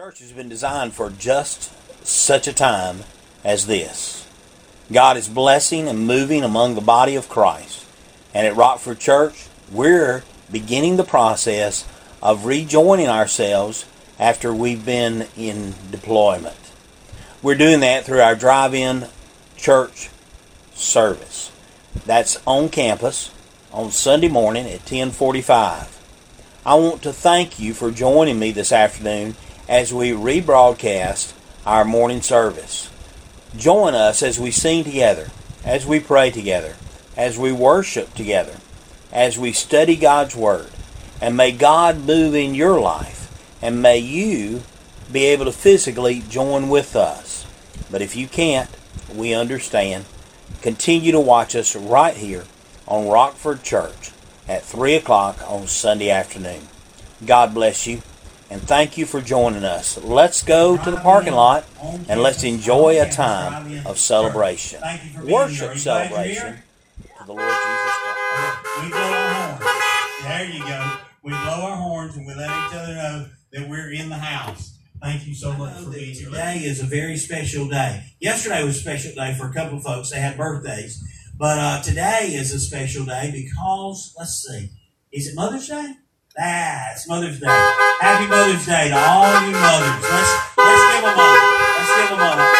church has been designed for just such a time as this. God is blessing and moving among the body of Christ. And at Rockford Church, we're beginning the process of rejoining ourselves after we've been in deployment. We're doing that through our drive-in church service. That's on campus on Sunday morning at 10:45. I want to thank you for joining me this afternoon as we rebroadcast our morning service. Join us as we sing together, as we pray together, as we worship together, as we study God's Word. And may God move in your life, and may you be able to physically join with us. But if you can't, we understand. Continue to watch us right here on Rockford Church at 3 o'clock on Sunday afternoon. God bless you, and thank you for joining us. Let's go to the parking lot, and let's enjoy a time of celebration. Worship celebration to the Lord Jesus Christ. We blow our horns. There you go. We blow our horns, and we let each other know that we're in the house. Thank you so much for being here. Today is a very special day. Yesterday was a special day for a couple of folks. They had birthdays. But today is a special day because, let's see, is it Mother's Day? It's Mother's Day. Happy Mother's Day to all you mothers. Let's give them up. Let's give them up.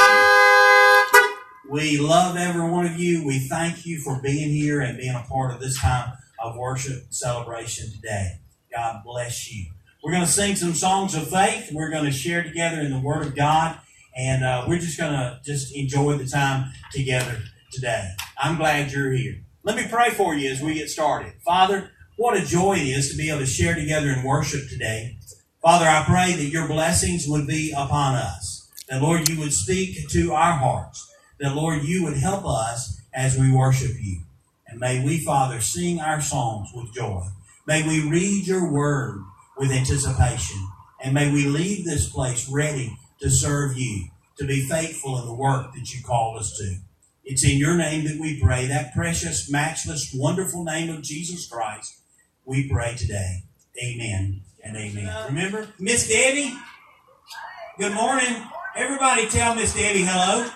We love every one of you. We thank you for being here and being a part of this time of worship celebration today. God bless you. We're going to sing some songs of faith. We're going to share together in the Word of God. And we're just going to enjoy the time together today. I'm glad you're here. Let me pray for you as we get started. Father, what a joy it is to be able to share together in worship today. Father, I pray that your blessings would be upon us. That, Lord, you would speak to our hearts. That, Lord, you would help us as we worship you. And may we, Father, sing our songs with joy. May we read your word with anticipation. And may we leave this place ready to serve you, to be faithful in the work that you called us to. It's in your name that we pray, that precious, matchless, wonderful name of Jesus Christ. We pray today. Amen and amen. Remember, Miss Debbie? Good morning. Everybody tell Miss Debbie hello.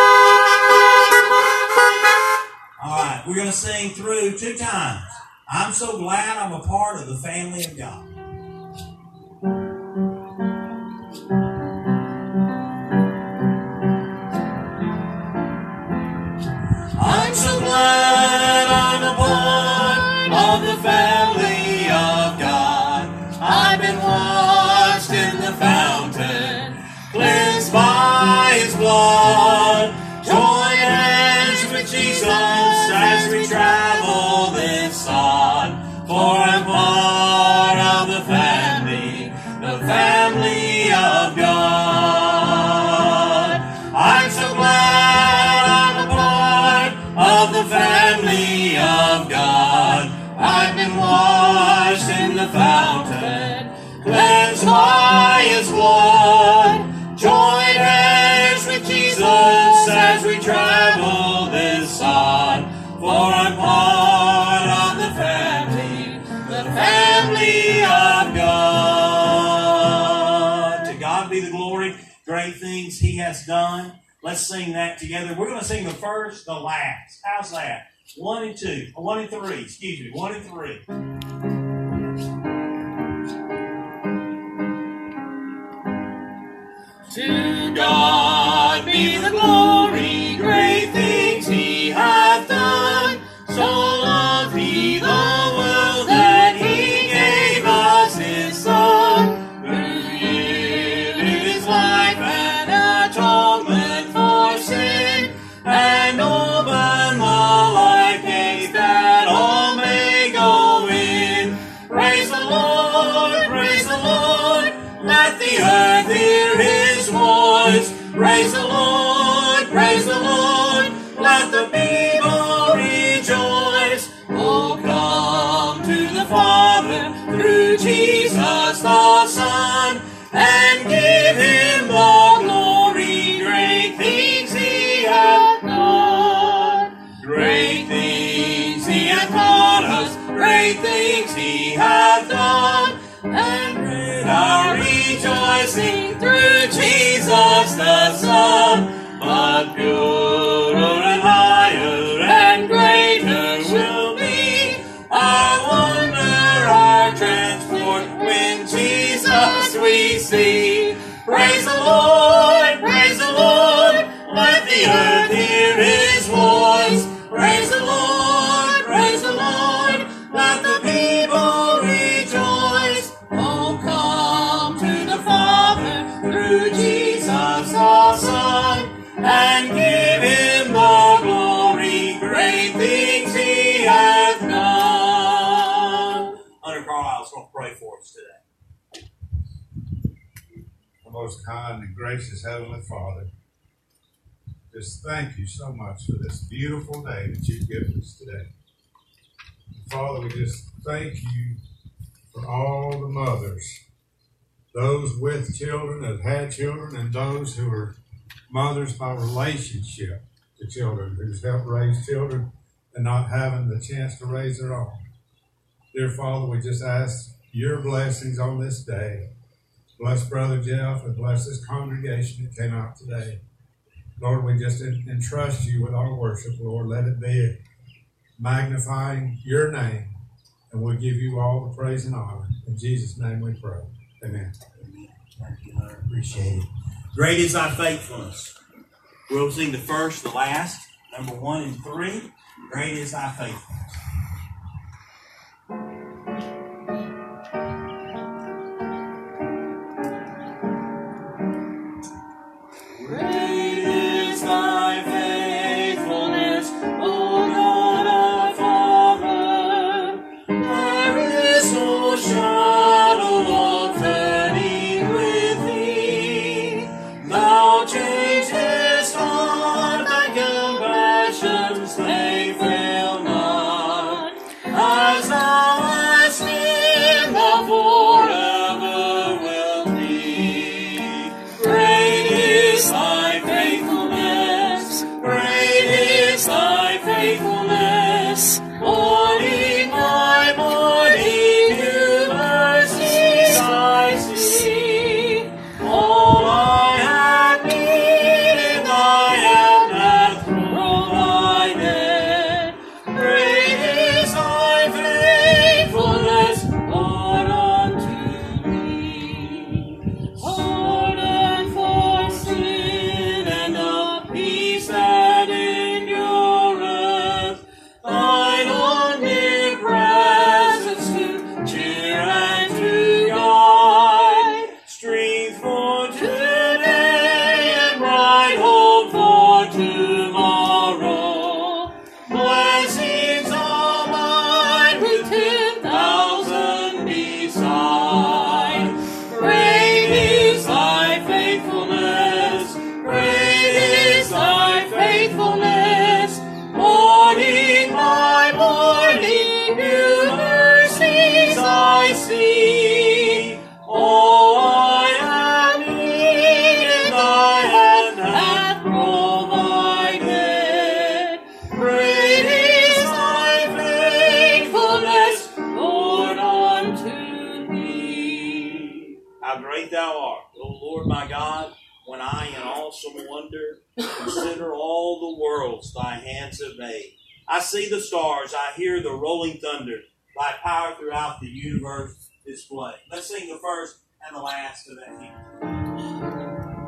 All right, we're going to sing through 2 times. I'm so glad I'm a part of the family of God. I'm so glad I'm a part of the family of God. I've been washed in the fountain, cleansed by His blood. Join hands with Jesus as we travel this sod. For I'm part of the family of God. I'm so glad I'm a part of the family of God. I've been washed in the fountain, cleansed by His blood. Join hands with Jesus as we travel this sod. For I'm part of the family of God. To God be the glory, great things He has done. Let's sing that together. We're going to sing the first, the last. How's that? 1 and 2. 1 and 3. Excuse me. 1 and 3. To God be the glory, great things He hath done. So loved He the world that He gave us His Son, who gave His life an atonement for sin, and opened the life gate that all may go in. Praise the Lord, let the earth hear His voice. Praise the Lord, let the people rejoice. Oh, come to the Father through Jesus the Son, and give Him the glory. Great things He hath done. Great things He hath taught us. Great things He hath done. And great our eternity. rejoicing through Jesus the Son, but purer and higher and greater will be our wonder, our transport when Jesus we see. Praise the Lord, let the earth hear His voice. Praise the Lord, let the people rejoice. Oh, come to the Father through Jesus the Son, and give Him the glory, great things He hath done. Hunter Carlisle is going to pray for us today. Our most kind and gracious Heavenly Father, just thank you so much for this beautiful day that you've given us today. And Father, we just thank you for all the mothers, those with children that had children, and those who are mothers by relationship to children, who's helped raise children and not having the chance to raise their own. Dear Father, we just ask your blessings on this day. Bless Brother Jeff and bless this congregation that came out today. Lord, we just entrust you with our worship, Lord. Let it be magnifying your name, and we'll give you all the praise and honor. In Jesus' name we pray. Amen. Thank you, Hunter. Appreciate it. Great is thy faithfulness. We'll sing the first, the last, number 1 and 3. Great is thy faithfulness. I see the stars, I hear the rolling thunder, thy power throughout the universe display. Let's sing the first and the last of that hymn.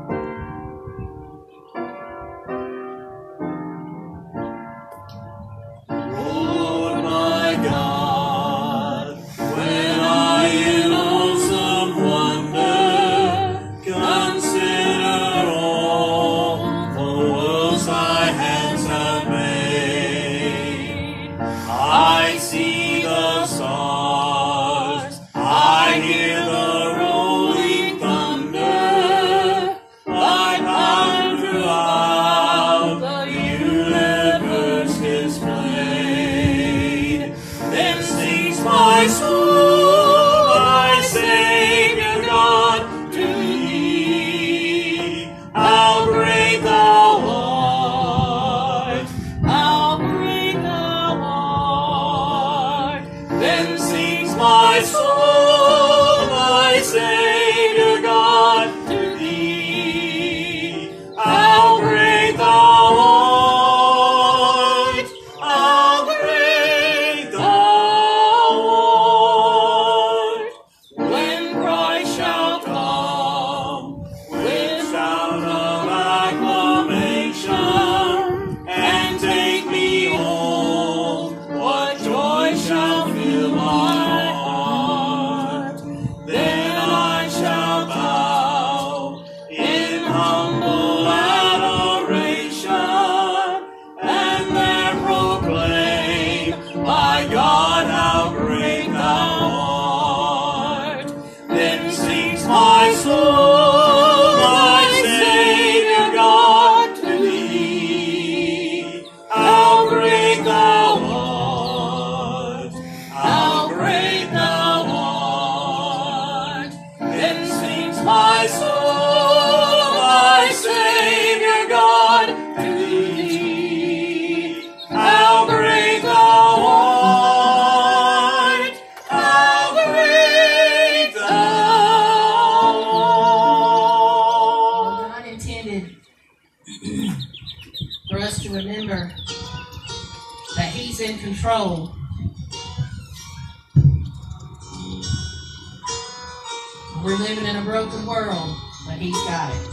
Lord my God, when I in awesome wonder consider all the worlds thy hands have made, I see the stars, I hear the rolling thunder, thy power throughout the universe displayed. Then sings my soul, my Savior God, to thee. How great thou art, how great thou art. Then sings my soul, my Savior God. He's in control. We're living in a broken world, but He's got it.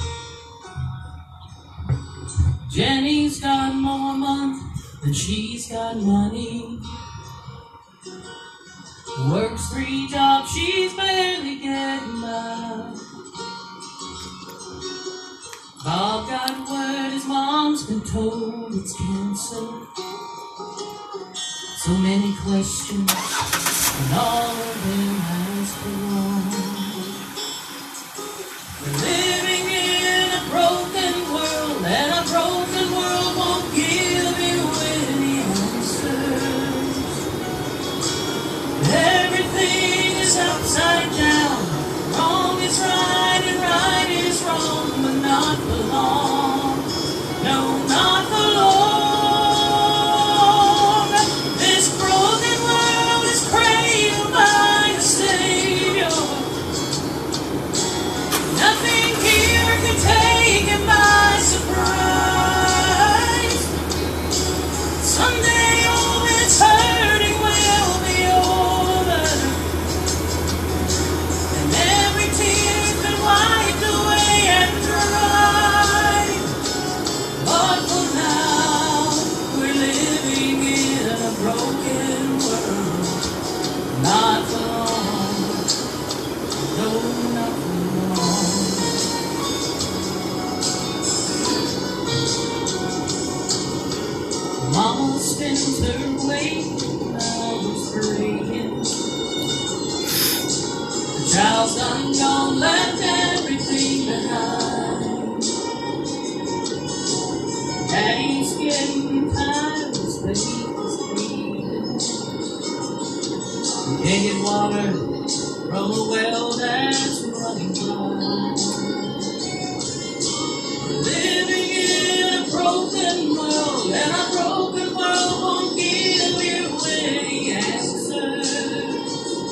Jenny's got more month than she's got money. Works 3 jobs, she's barely getting by. Bob got word his mom's been told it's cancer. So many questions, and all of them ask for one. We're living in a broken world, and a broken world won't give you any answers. Everything is upside down. Wrong is right and right is wrong, but not for long. No, not for long. This broken world is cradled by the Savior. Nothing here can take Him by surprise. Someday all this hurting will be over, and every tear's been wiped away and dry. But for now, we're living in a broken world. Not for long. No, not for long. Mama spends her waking hours praying. The child's done gone, left everything behind. Daddy's getting tired, his face is fading. Can't get water from a well that's running dry. We're living in a broken world, and a broken world won't give you any answers.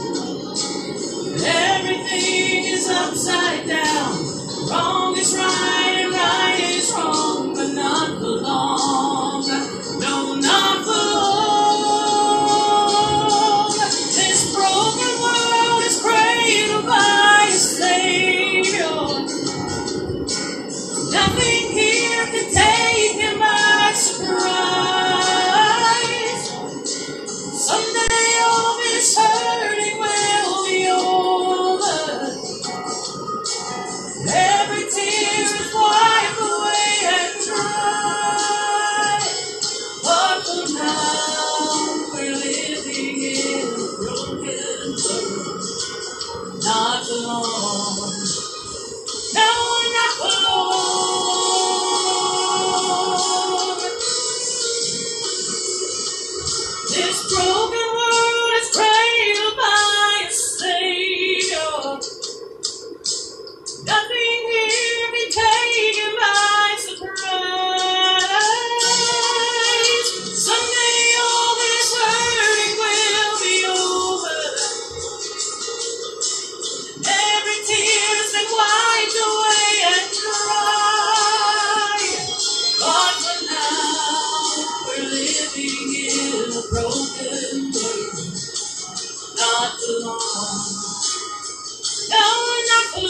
Everything is upside down. Wrong is right and right is wrong, but not for long. No, not for long. This broken world is cradled by a Savior. Nothing here can take Him by surprise. Someday all this hurting will be over. Every tear is wiped away and dry. But for now, we're living in a broken world. Not for long. No, not for long. This broken world is cradled by a Savior. Nothing here can take Him by surprise. Someday all this hurting will be over. Every tear's been wiped away and dry. But for now, we're living in a broken world. Not for long. No, not for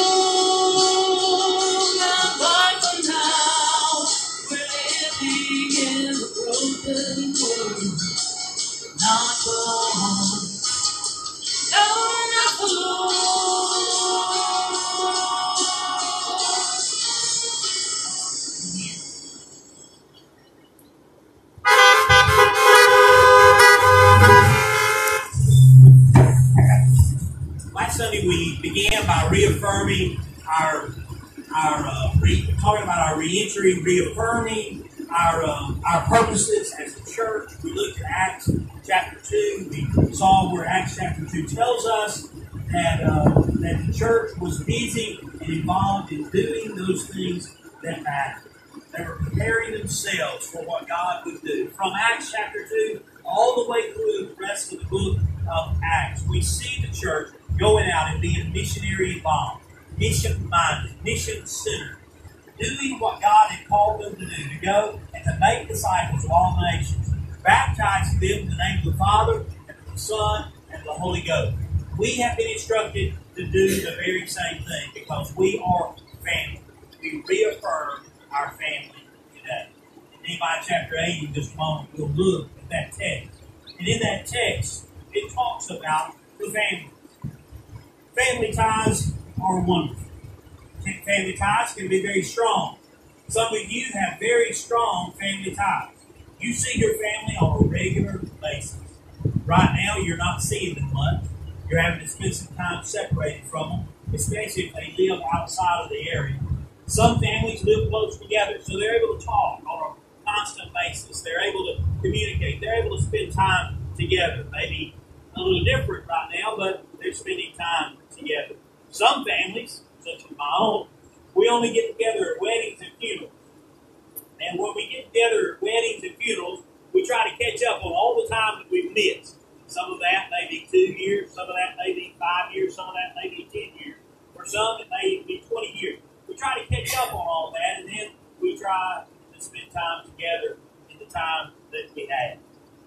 long. But for now, we're living in a broken world. Not for long. No, not for long. Last Sunday we began by reaffirming talking about our reentry, reaffirming our purposes as a church. We looked at Acts chapter 2. We saw where Acts chapter 2 tells us that the church was busy and involved in doing those things that matter. They were preparing themselves for what God would do. From Acts chapter 2 all the way through the rest of the book of Acts, we see the church going out and being missionary involved, mission-minded, mission-centered, doing what God had called them to do, to go and to make disciples of all nations, baptizing them in the name of the Father, and of the Son, and of the Holy Ghost. We have been instructed to do the very same thing because we are family. We reaffirm our family today. In Nehemiah chapter 8, in just a moment, we'll look at that text. And in that text, it talks about the family. Family ties are wonderful. Family ties can be very strong. Some of you have very strong family ties. You see your family on a regular basis. Right now, you're not seeing them much. You're having to spend some time separated from them, especially if they live outside of the area. Some families live close together, so they're able to talk on a constant basis. They're able to communicate. They're able to spend time together. Maybe a little different right now, but they're spending time together. Some families, such as my own, we only get together at weddings and funerals. And when we get together at weddings and funerals, we try to catch up on all the time that we've missed. Some of that may be 2 years, some of that may be 5 years, some of that may be 10 years. For some, it may be 20 years. We try to catch up on all that, and then we try to spend time together in the time that we have.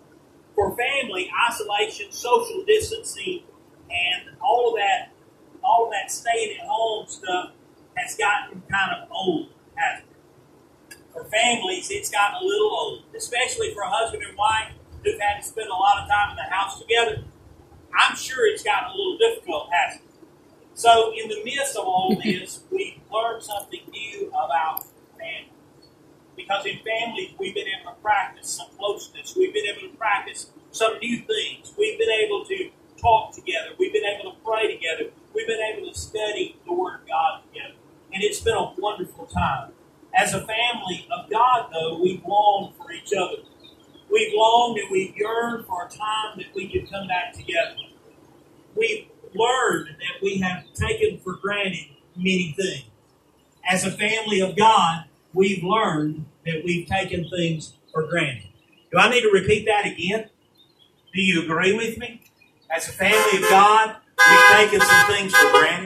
For family, isolation, social distancing, and all of that staying at home stuff has gotten kind of old, hasn't it? For families, it's gotten a little old, especially for a husband and wife who've had to spend a lot of time in the house together. I'm sure it's gotten a little difficult, hasn't it? So in the midst of all this, we've learned something new about families. Because in families, we've been able to practice some closeness. We've been able to practice some new things. We've been able to talk together. We've been able to pray together. We've been able to study the Word of God together. And it's been a wonderful time. As a family of God, though, we've longed for each other. We've longed and we've yearned for a time that we could come back together. We've learned that we have taken for granted many things. As a family of God, we've learned that we've taken things for granted. Do I need to repeat that again? Do you agree with me? As a family of God, we've taken some things for granted.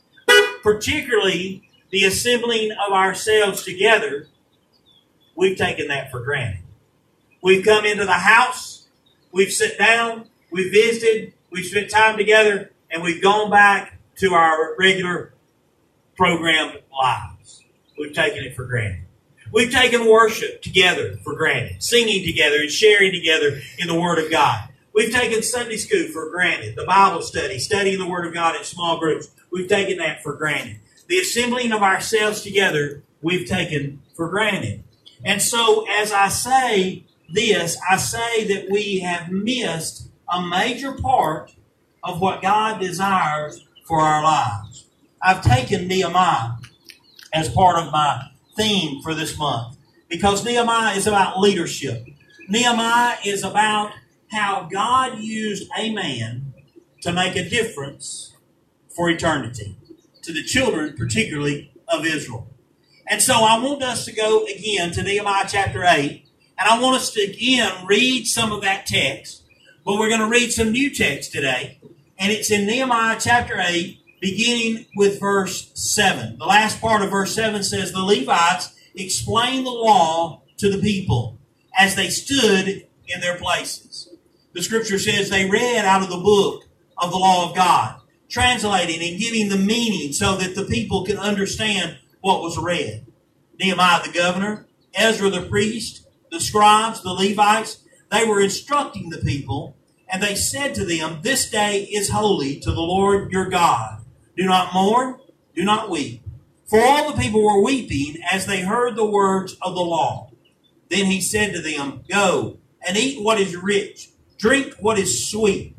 Particularly the assembling of ourselves together, we've taken that for granted. We've come into the house, we've sat down, we've visited, we've spent time together, and we've gone back to our regular programmed lives. We've taken it for granted. We've taken worship together for granted, singing together and sharing together in the Word of God. We've taken Sunday school for granted, the Bible study, studying the Word of God in small groups. We've taken that for granted. The assembling of ourselves together, we've taken for granted. And so as I say this, I say that we have missed a major part of what God desires for our lives. I've taken Nehemiah as part of my theme for this month because Nehemiah is about leadership. Nehemiah is about how God used a man to make a difference for eternity, to the children particularly of Israel. And so I want us to go again to Nehemiah chapter 8, and I want us to again read some of that text, but we're going to read some new text today, and it's in Nehemiah chapter 8, beginning with verse 7. The last part of verse 7 says, the Levites explained the law to the people as they stood in their places. The scripture says they read out of the book of the law of God, translating and giving the meaning so that the people could understand what was read. Nehemiah the governor, Ezra the priest, the scribes, the Levites, they were instructing the people, and they said to them, this day is holy to the Lord your God. Do not mourn, do not weep. For all the people were weeping as they heard the words of the law. Then he said to them, go and eat what is rich, drink what is sweet,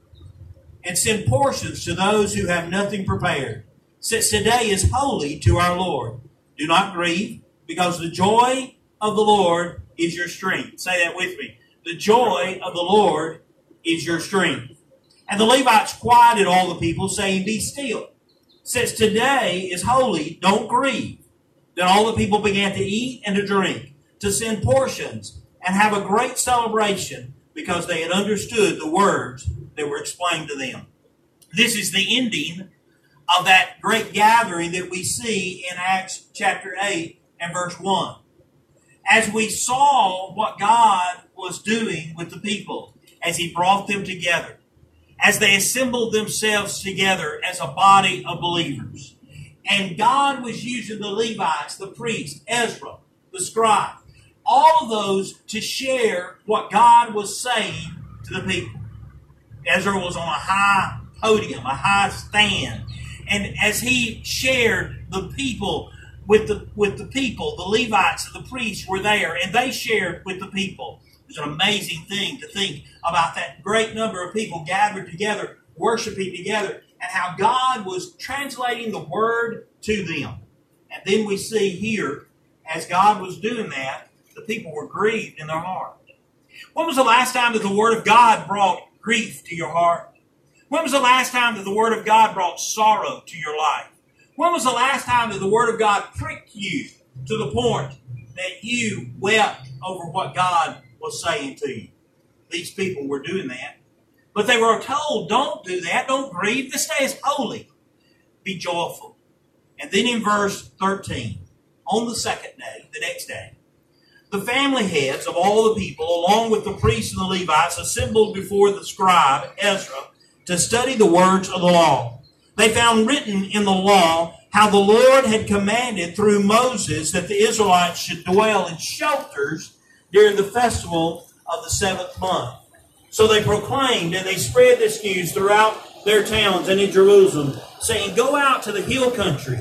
and send portions to those who have nothing prepared, since today is holy to our Lord. Do not grieve, because the joy of the Lord is your strength. Say that with me. The joy of the Lord is your strength. And the Levites quieted all the people, saying, be still. Since today is holy, don't grieve. Then all the people began to eat and to drink, to send portions, and have a great celebration, because they had understood the words that were explained to them. This is the ending of that great gathering that we see in Acts chapter 8 and verse 1. As we saw what God was doing with the people as he brought them together, as they assembled themselves together as a body of believers. And God was using the Levites, the priests, Ezra, the scribe, all of those to share what God was saying to the people. Ezra was on a high podium, a high stand. And as he shared the people with the people, the Levites and the priests were there, and they shared with the people. It's an amazing thing to think about that great number of people gathered together, worshiping together, and how God was translating the word to them. And then we see here, as God was doing that, the people were grieved in their heart. When was the last time that the word of God brought grief to your heart? When was the last time that the word of God brought sorrow to your life? When was the last time that the word of God pricked you to the point that you wept over what God was saying to you? These people were doing that. But they were told, don't do that. Don't grieve. This day is holy. Be joyful. And then in verse 13, on the second day, the next day, the family heads of all the people, along with the priests and the Levites, assembled before the scribe, Ezra, to study the words of the law. They found written in the law how the Lord had commanded through Moses that the Israelites should dwell in shelters during the festival of the seventh month. So they proclaimed and they spread this news throughout their towns and in Jerusalem, saying, go out to the hill country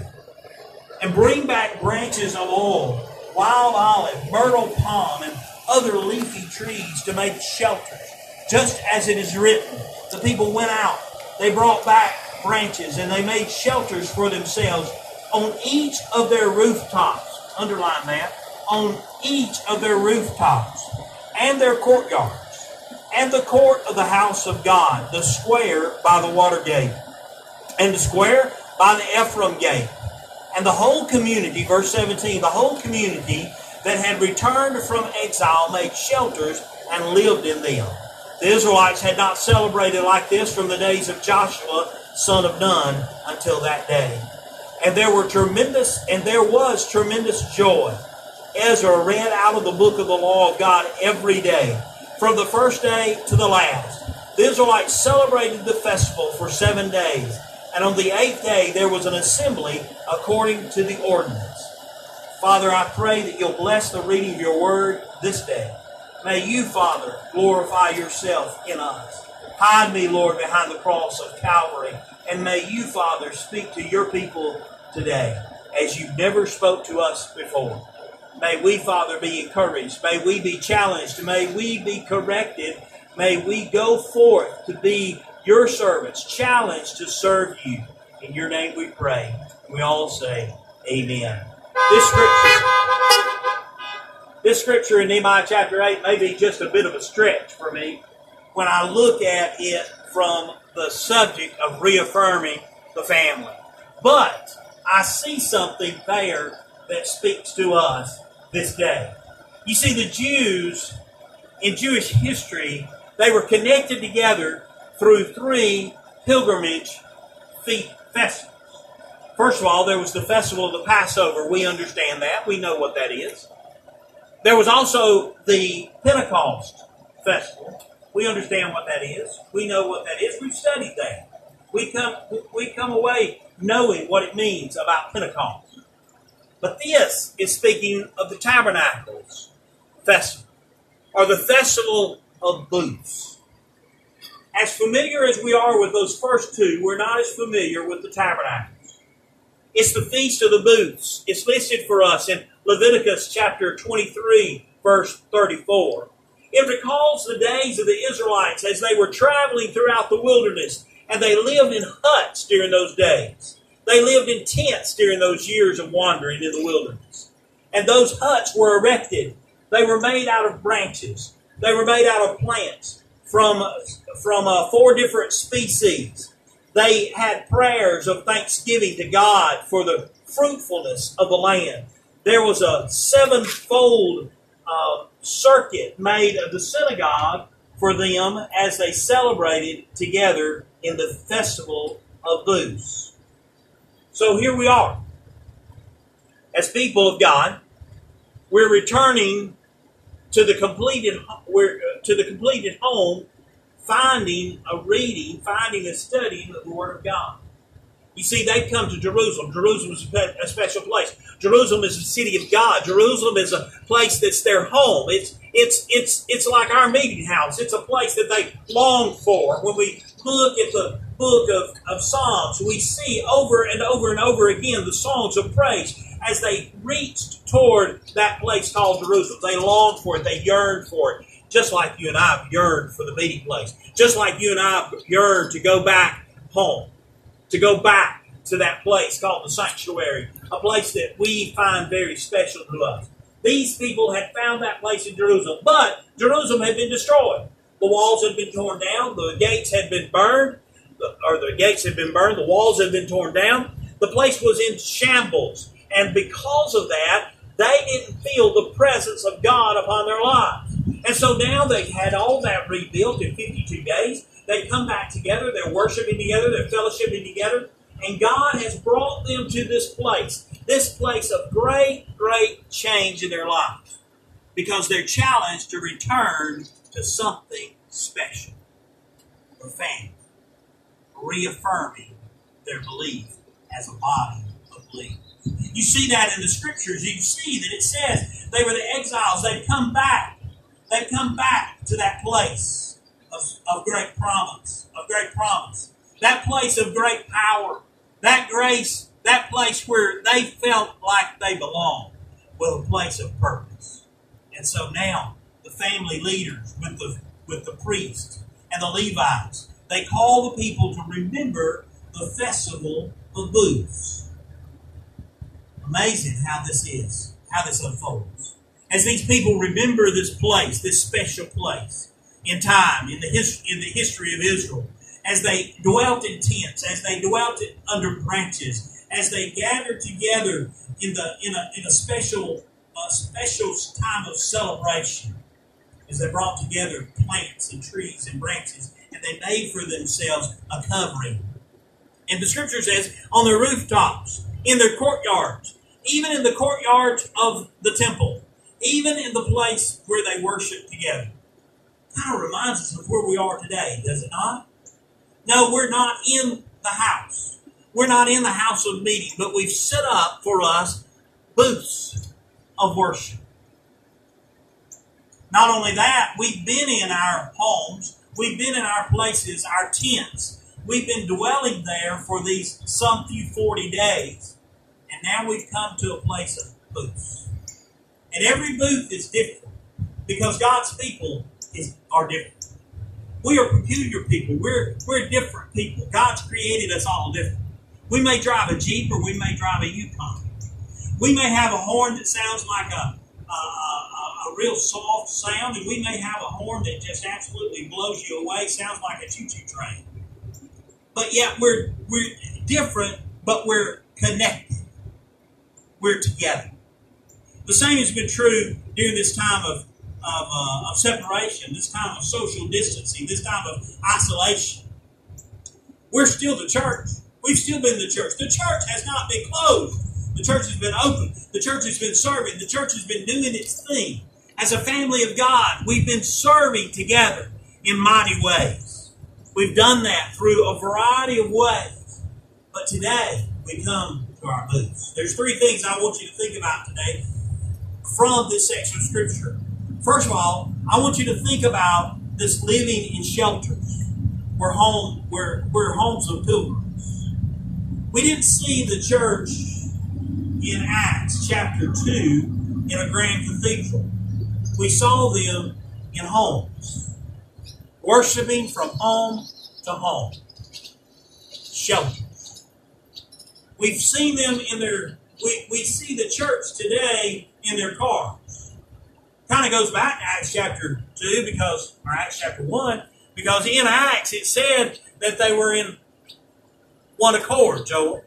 and bring back branches of oil, wild olive, myrtle palm, and other leafy trees to make shelters, just as it is written. The people went out, they brought back branches, and they made shelters for themselves on each of their rooftops. Underline that. On each of their rooftops and their courtyards and the court of the house of God, the square by the water gate and the square by the Ephraim gate. And the whole community, verse 17, the whole community that had returned from exile made shelters and lived in them. The Israelites had not celebrated like this from the days of Joshua, son of Nun, until that day. And there was tremendous joy. Ezra read out of the book of the law of God every day, from the first day to the last. The Israelites celebrated the festival for 7 days, and on the 8th day there was an assembly according to the ordinance. Father, I pray that you'll bless the reading of your word this day. May you, Father, glorify yourself in us. Hide me, Lord, behind the cross of Calvary. And may you, Father, speak to your people today as you've never spoke to us before. May we, Father, be encouraged. May we be challenged. May we be corrected. May we go forth to be your servants, challenged to serve you. In your name we pray. We all say, amen. This scripture in Nehemiah chapter 8 may be just a bit of a stretch for me when I look at it from the subject of reaffirming the family. But I see something there that speaks to us this day. You see, the Jews in Jewish history, they were connected together through 3 pilgrimage festivals. First of all, there was the festival of the Passover. We understand that. We know what that is. There was also the Pentecost festival. We understand what that is. We know what that is. We've studied that. We come away knowing what it means about Pentecost. But this is speaking of the Tabernacles festival, or the Festival of Booths. As familiar as we are with those first 2, we're not as familiar with the Tabernacles. It's the Feast of the Booths. It's listed for us in Leviticus chapter 23, verse 34. It recalls the days of the Israelites as they were traveling throughout the wilderness, and they lived in huts during those days. They lived in tents during those years of wandering in the wilderness. And those huts were erected. They were made out of branches. They were made out of plants from 4 different species. They had prayers of thanksgiving to God for the fruitfulness of the land. There was a 7-fold circuit made of the synagogue for them as they celebrated together in the Festival of Booths. So here we are. As people of God, we're returning to the completed home, finding a studying of the Word of God. You see, they've come to Jerusalem. Jerusalem is a special place. Jerusalem is the city of God. Jerusalem is a place that's their home. It's like our meeting house. It's a place that they long for. When we look at the book of Psalms, we see over and over and over again the songs of praise as they reached toward that place called Jerusalem. They longed for it. They yearned for it. Just like you and I have yearned for the meeting place. Just like you and I have yearned to go back home. To go back to that place called the sanctuary, a place that we find very special to us. These people had found that place in Jerusalem, but Jerusalem had been destroyed. The walls had been torn down, the gates had been burned, the walls had been torn down. The place was in shambles, and because of that, they didn't feel the presence of God upon their lives. And so now they had all that rebuilt in 52 days. They come back together, they're worshiping together, they're fellowshipping together, and God has brought them to this place of great, great change in their lives, because they're challenged to return to something special. The family, reaffirming their belief as a body of believers. You see that in the Scriptures. You see that it says they were the exiles. They've come back. They've come back to that place of great promise, that place of great power, that grace, that place where they felt like they belonged, was a place of purpose. And so now the family leaders with the priests and the Levites, they call the people to remember the festival of booths. Amazing how this unfolds. As these people remember this place, this special place, in time, in the history of Israel, as they dwelt in tents, as they dwelt under branches, as they gathered together in a special time of celebration, as they brought together plants and trees and branches, and they made for themselves a covering. And the Scripture says, on their rooftops, in their courtyards, even in the courtyards of the temple, even in the place where they worshiped together. Kind of reminds us of where we are today, does it not? No, we're not in the house. We're not in the house of meeting, but we've set up for us booths of worship. Not only that, we've been in our homes, we've been in our places, our tents. We've been dwelling there for these some few 40 days. And now we've come to a place of booths. And every booth is different because God's people are different. We are peculiar people. We're different people. God's created us all different. We may drive a Jeep or we may drive a Yukon. We may have a horn that sounds like a real soft sound, and we may have a horn that just absolutely blows you away, sounds like a choo-choo train. But yet we're different, but we're connected. We're together. The same has been true during this time of separation, this time of social distancing, this time of isolation. We're still the church. We've still been the church. The church has not been closed. The church has been open. The church has been serving. The church has been doing its thing. As a family of God, we've been serving together in mighty ways. We've done that through a variety of ways. But today, we come to our booths. There's three things I want you to think about today from this section of Scripture. First of all, I want you to think about this living in shelters. We're homes of pilgrims. We didn't see the church in Acts chapter 2 in a grand cathedral. We saw them in homes, worshiping from home to home. Shelters. We've seen them in we see the church today in their cars. Kind of goes back to Acts chapter 2 or Acts chapter 1, because in Acts it said that they were in one accord, Joel.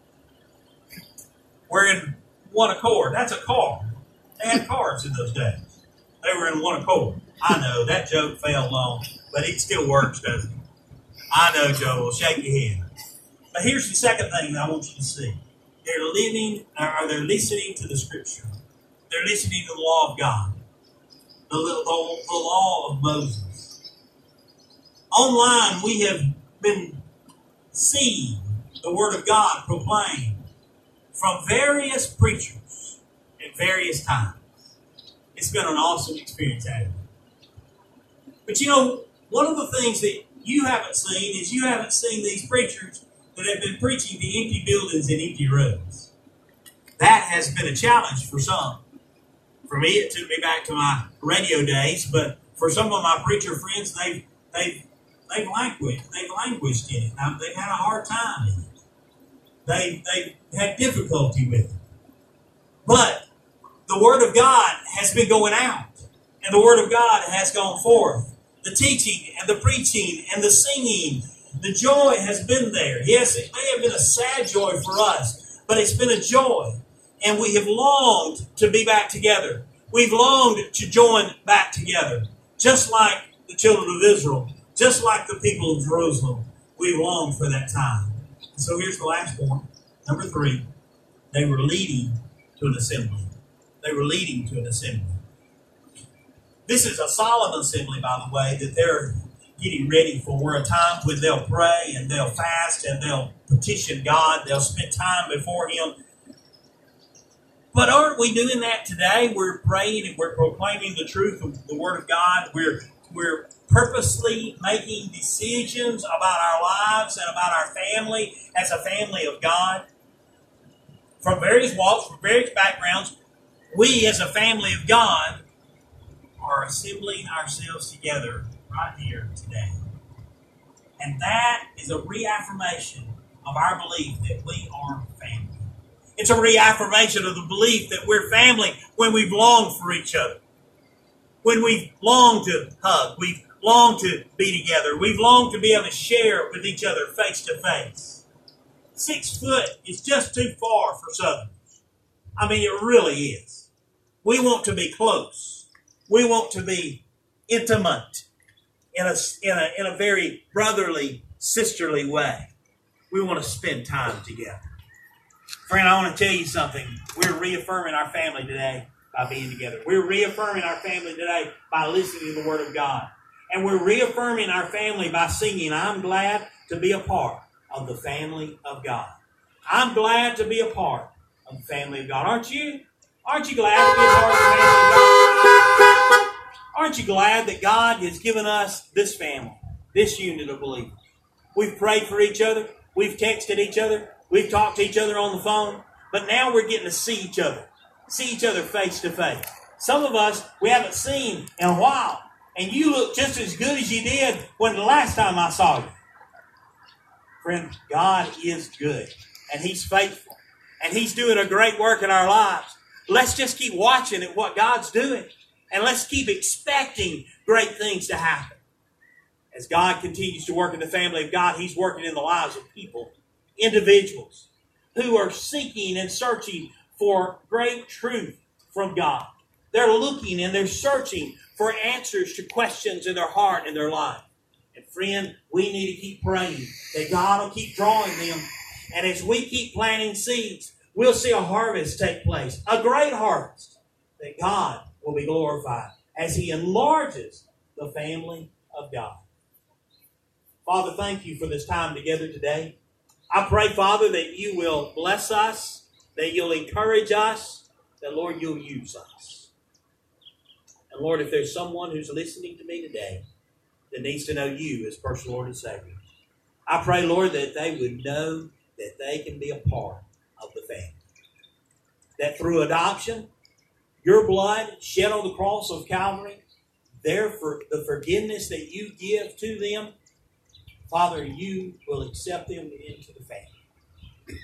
We're in one accord. That's a car. They had cars in those days. They were in one accord. I know, that joke fell long, but it still works, doesn't it? I know, Joel. Shake your head. But here's the second thing that I want you to see. They're listening to the Scripture. They're listening to the law of God. the law of Moses. Online, we have been seeing the Word of God proclaimed from various preachers at various times. It's been an awesome experience, hasn't it? But you know, one of the things that you haven't seen is you haven't seen these preachers that have been preaching to empty buildings and empty rooms. That has been a challenge for some. For me, it took me back to my radio days, but for some of my preacher friends, they've languished in it. Now, they've had a hard time in it. They've had difficulty with it. But the Word of God has been going out, and the Word of God has gone forth. The teaching and the preaching and the singing, the joy has been there. Yes, it may have been a sad joy for us, but it's been a joy. And we have longed to be back together. We've longed to join back together. Just like the children of Israel, just like the people of Jerusalem, we've longed for that time. So here's the last point. Number 3, they were leading to an assembly. They were leading to an assembly. This is a solemn assembly, by the way, that they're getting ready for, a time when they'll pray and they'll fast and they'll petition God. They'll spend time before Him. But aren't we doing that today? We're praying and we're proclaiming the truth of the Word of God. We're purposely making decisions about our lives and about our family as a family of God. From various walks, from various backgrounds, we as a family of God are assembling ourselves together right here today. And that is a reaffirmation of our belief that we are family. It's a reaffirmation of the belief that we're family when we've longed for each other. When we've longed to hug. We've longed to be together. We've longed to be able to share with each other face to face. 6 foot is just too far for Southerners. I mean, it really is. We want to be close. We want to be intimate in a very brotherly, sisterly way. We want to spend time together. Friend, I want to tell you something. We're reaffirming our family today by being together. We're reaffirming our family today by listening to the Word of God. And we're reaffirming our family by singing, I'm glad to be a part of the family of God. I'm glad to be a part of the family of God. Aren't you? Aren't you glad to be a part of the family of God? Aren't you glad that God has given us this family, this unit of believers? We've prayed for each other. We've texted each other. We've talked to each other on the phone. But now we're getting to see each other face to face. Some of us we haven't seen in a while. And you look just as good as you did when the last time I saw you. Friend, God is good. And He's faithful. And He's doing a great work in our lives. Let's just keep watching at what God's doing. And let's keep expecting great things to happen. As God continues to work in the family of God, He's working in the lives of people, individuals, who are seeking and searching for great truth from God. They're looking and they're searching for answers to questions in their heart and their life. And friend, we need to keep praying that God will keep drawing them. And as we keep planting seeds, we'll see a harvest take place, a great harvest, that God will be glorified as He enlarges the family of God. Father, thank You for this time together today. I pray, Father, that You will bless us, that You'll encourage us, that, Lord, You'll use us. And, Lord, if there's someone who's listening to me today that needs to know You as personal Lord and Savior, I pray, Lord, that they would know that they can be a part of the family. That through adoption, Your blood shed on the cross of Calvary, the forgiveness that You give to them, Father, You will accept them into the family.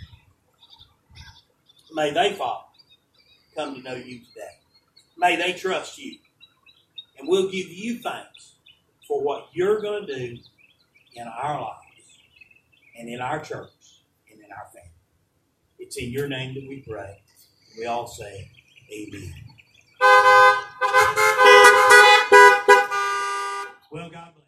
May they, Father, come to know You today. May they trust You. And we'll give You thanks for what You're going to do in our lives and in our church and in our family. It's in Your name that we pray. We all say, amen. Well, God bless.